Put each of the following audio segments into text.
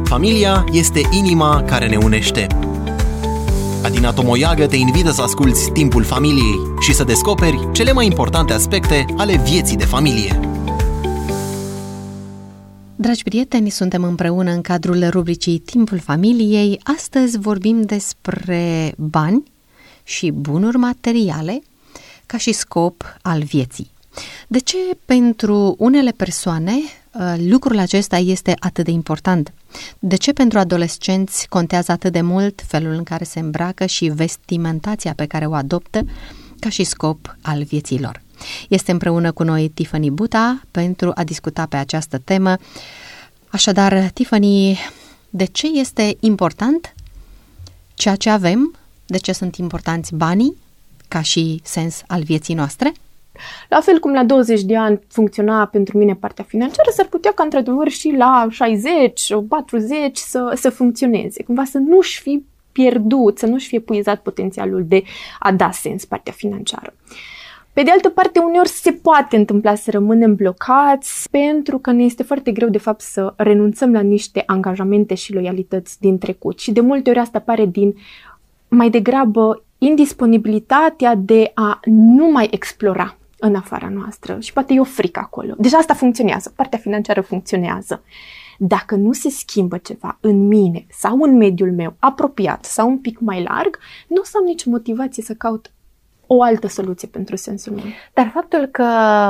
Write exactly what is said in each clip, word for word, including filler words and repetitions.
Familia este inima care ne unește. Adina Tomoiagă te invită să asculți Timpul Familiei și să descoperi cele mai importante aspecte ale vieții de familie. Dragi prieteni, suntem împreună în cadrul rubricii Timpul Familiei. Astăzi vorbim despre bani și bunuri materiale ca și scop al vieții. De ce pentru unele persoane lucrul acesta este atât de important? De ce pentru adolescenți contează atât de mult felul în care se îmbracă și vestimentația pe care o adoptă ca și scop al vieții lor? Este împreună cu noi Tiffany Buta pentru a discuta pe această temă. Așadar, Tiffany, de ce este important ceea ce avem? De ce sunt importanți banii ca și sens al vieții noastre? La fel cum la douăzeci de ani funcționa pentru mine partea financiară, s-ar putea ca într-adevăr și la șaizeci, patruzeci să, să funcționeze. Cumva să nu-și fi pierdut, să nu-și fie epuizat potențialul de a da sens partea financiară. Pe de altă parte, uneori se poate întâmpla să rămânem blocați pentru că ne este foarte greu de fapt să renunțăm la niște angajamente și loialități din trecut. Și de multe ori asta apare din mai degrabă indisponibilitatea de a nu mai explora în afara noastră și poate e o frică acolo. Deja asta funcționează, partea financiară funcționează. Dacă nu se schimbă ceva în mine sau în mediul meu apropiat sau un pic mai larg, nu o să am nicio motivație să caut o altă soluție pentru sensul meu. Dar faptul că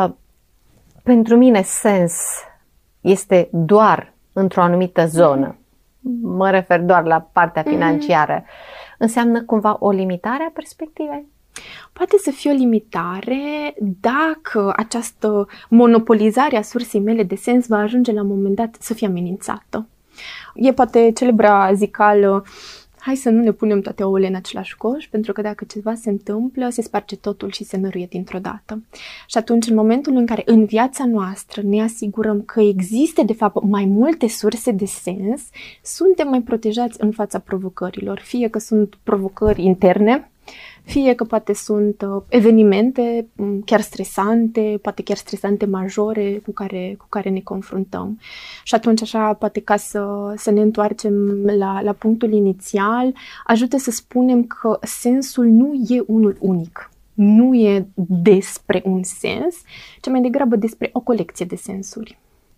pentru mine sens este doar într-o anumită zonă, mm-hmm. mă refer doar la partea financiară, mm-hmm. înseamnă cumva o limitare a perspectivei? Poate să fie o limitare dacă această monopolizare a sursei mele de sens va ajunge la un moment dat să fie amenințată. E poate celebra zicală: hai să nu ne punem toate ouăle în același coș, pentru că dacă ceva se întâmplă, se sparge totul și se năruie dintr-o dată. Și atunci, în momentul în care în viața noastră ne asigurăm că există, de fapt, mai multe surse de sens, suntem mai protejați în fața provocărilor. Fie că sunt provocări interne, fie că poate sunt uh, evenimente chiar stresante, poate chiar stresante majore cu care, cu care ne confruntăm. Și atunci, așa, poate ca să, să ne întoarcem la, la punctul inițial, ajută să spunem că sensul nu e unul unic. Nu e despre un sens, ci mai degrabă despre o colecție de sensuri.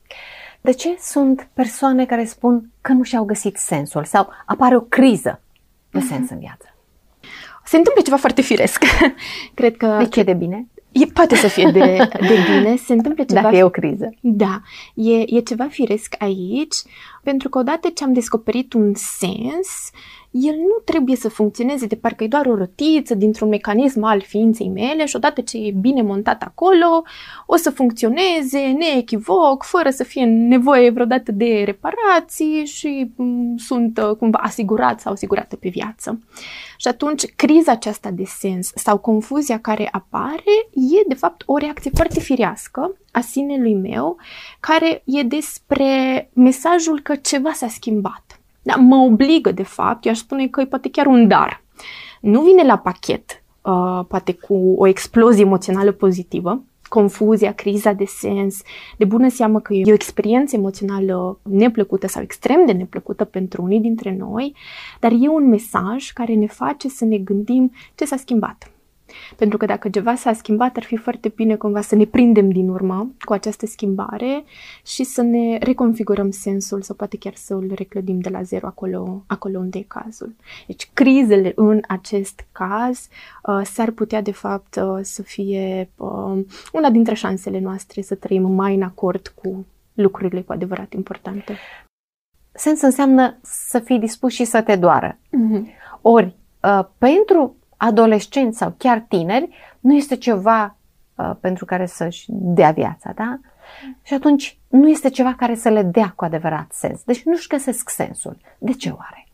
De ce sunt persoane care spun că nu și-au găsit sensul sau apare o criză de sens în viață? Se întâmplă ceva foarte firesc. Cred că... De ce de bine? E, poate să fie de, de bine, se întâmplă ceva... Dacă e o criză. Da, e, e ceva firesc aici, pentru că odată ce am descoperit un sens, el nu trebuie să funcționeze de parcă e doar o rotiță dintr-un mecanism al ființei mele și odată ce e bine montat acolo, o să funcționeze neechivoc, fără să fie nevoie vreodată de reparații și m- sunt uh, cumva asigurat sau asigurată pe viață. Și atunci, criza aceasta de sens sau confuzia care apare e, de fapt, o reacție foarte firească a sinelui meu, care e despre mesajul că ceva s-a schimbat. Da, mă obligă, de fapt, eu aș spune că e poate chiar un dar. Nu vine la pachet, uh, poate cu o explozie emoțională pozitivă, confuzia, criza de sens, de bună seamă că e o experiență emoțională neplăcută sau extrem de neplăcută pentru unii dintre noi, dar e un mesaj care ne face să ne gândim ce s-a schimbat. Pentru că dacă ceva s-a schimbat, ar fi foarte bine cumva să ne prindem din urmă cu această schimbare și să ne reconfigurăm sensul sau poate chiar să îl reclădim de la zero acolo, acolo unde e cazul. Deci crizele în acest caz uh, s-ar putea de fapt uh, să fie uh, una dintre șansele noastre să trăim mai în acord cu lucrurile cu adevărat importante. Sens înseamnă să fii dispus și să te doară. Mm-hmm. Ori, uh, pentru adolescenți sau chiar tineri, nu este ceva uh, pentru care să-și dea viața, da? Și atunci nu este ceva care să le dea cu adevărat sens. Deci nu-și găsesc sensul. De ce oare?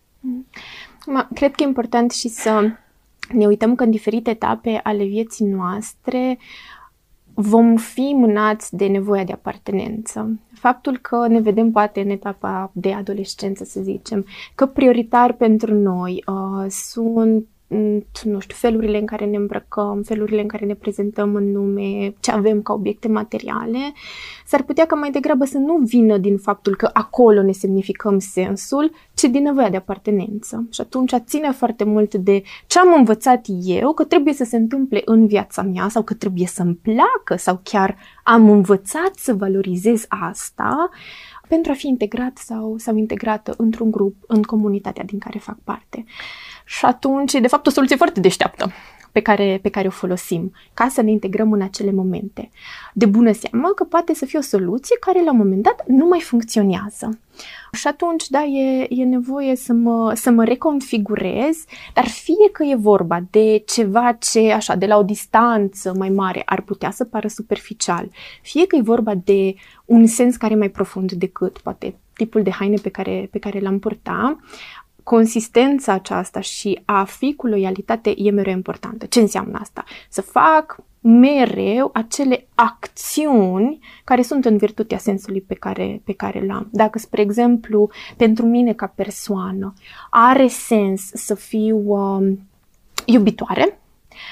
Ma, cred că e important și să ne uităm că în diferite etape ale vieții noastre vom fi mânați de nevoia de apartenență. Faptul că ne vedem poate în etapa de adolescență, să zicem, că prioritar pentru noi uh, sunt nu știu, felurile în care ne îmbrăcăm, felurile în care ne prezentăm în lume, ce avem ca obiecte materiale, s-ar putea ca mai degrabă să nu vină din faptul că acolo ne semnificăm sensul, ci din nevoia de apartenență. Și atunci ține foarte mult de ce am învățat eu că trebuie să se întâmple în viața mea sau că trebuie să-mi placă sau chiar am învățat să valorizez asta pentru a fi integrat sau, sau integrată într-un grup, în comunitatea din care fac parte. Și atunci, de fapt, o soluție foarte deșteaptă pe care, pe care o folosim ca să ne integrăm în acele momente. De bună seamă că poate să fie o soluție care la un moment dat nu mai funcționează. Și atunci, da, e, e nevoie să mă, să mă reconfigurez, dar fie că e vorba de ceva ce, așa, de la o distanță mai mare ar putea să pară superficial, fie că e vorba de un sens care e mai profund decât, poate, tipul de haine pe care, pe care l-am purtat, consistența aceasta și a fi cu loialitate e mereu importantă. Ce înseamnă asta? Să fac mereu acele acțiuni care sunt în virtutea sensului pe care, pe care l-am. Dacă, spre exemplu, pentru mine ca persoană are sens să fiu um, iubitoare,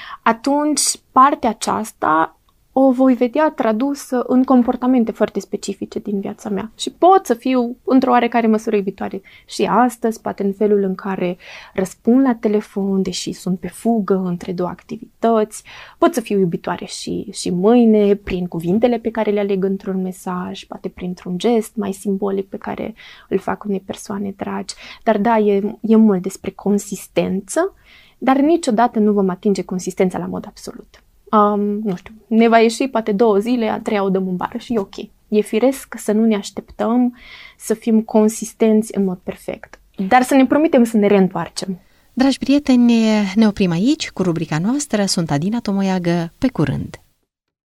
atunci partea aceasta o voi vedea tradusă în comportamente foarte specifice din viața mea. Și pot să fiu într-o oarecare măsură iubitoare și astăzi, poate în felul în care răspund la telefon, deși sunt pe fugă între două activități. Pot să fiu iubitoare și, și mâine, prin cuvintele pe care le aleg într-un mesaj, poate printr-un gest mai simbolic pe care îl fac unei persoane dragi. Dar da, e, e mult despre consistență, dar niciodată nu vom atinge consistența la mod absolut. Um, nu știu, ne va ieși poate două zile, a treia o dăm în bară și e ok. E firesc să nu ne așteptăm să fim consistenți în mod perfect, dar să ne promitem să ne reîntoarcem. Dragi prieteni, ne oprim aici cu rubrica noastră. Sunt Adina Tomoiagă, pe curând!